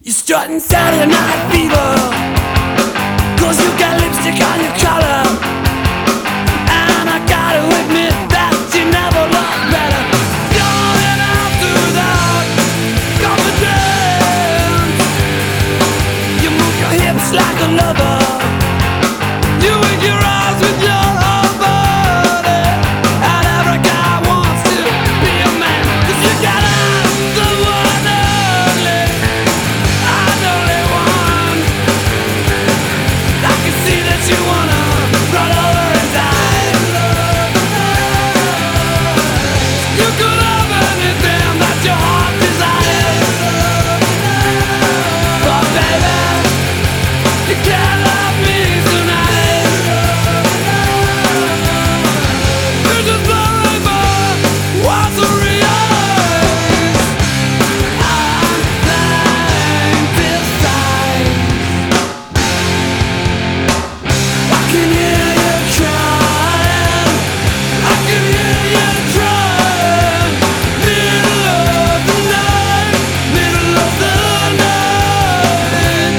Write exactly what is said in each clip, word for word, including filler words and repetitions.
You're strutting Saturday Night Fever, 'cause you got lipstick on your collar. And I gotta admit that you never look better. Going out through that confidence, you move your hips like a lover. You wink your eyes with your whole body, and every guy wants to be a man, 'cause you got eyes the one ugly, I'm the only one. I can see that you wanna run over and die. You could have anything that your heart desires, but baby, you can't love me tonight. You're just blowing by what's real. I'm blind this time. I can hear you crying, I can hear you crying. Middle of the night, middle of the night.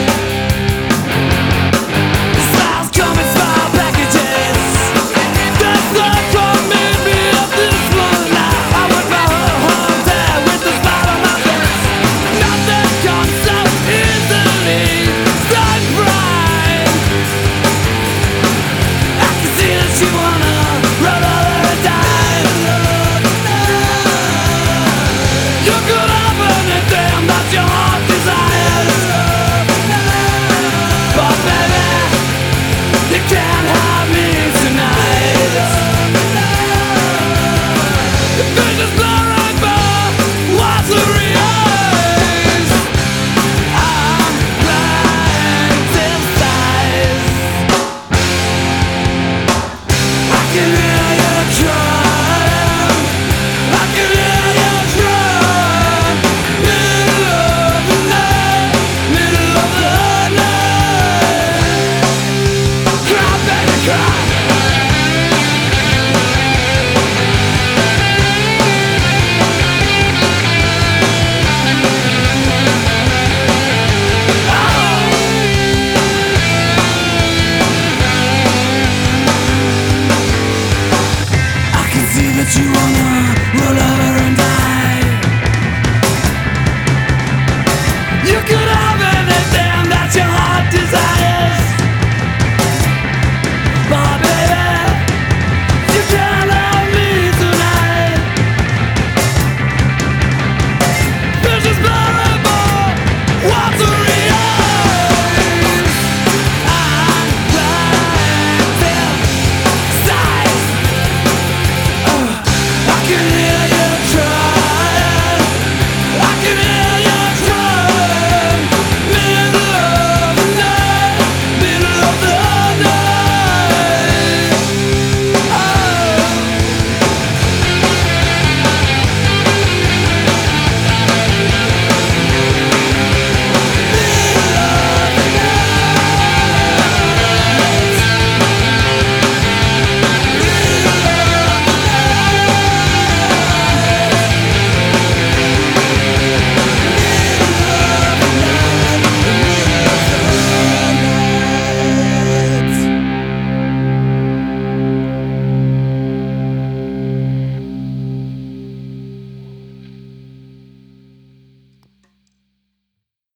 The smiles come in smile packages. That's not what made me up this morning. Now I went by her home there with a smile on my face. Nothing comes so easily, so bright. I can see that you wanna run over and die. You could have anything that your heart desires, but baby, you can't have me tonight. Your vision's blurring by what's real. I'm blind inside. I can hear you crying, I can hear you crying. Middle of the night, middle of the night. Cry, baby, cry. I can see that you wanna roll over and die. You could have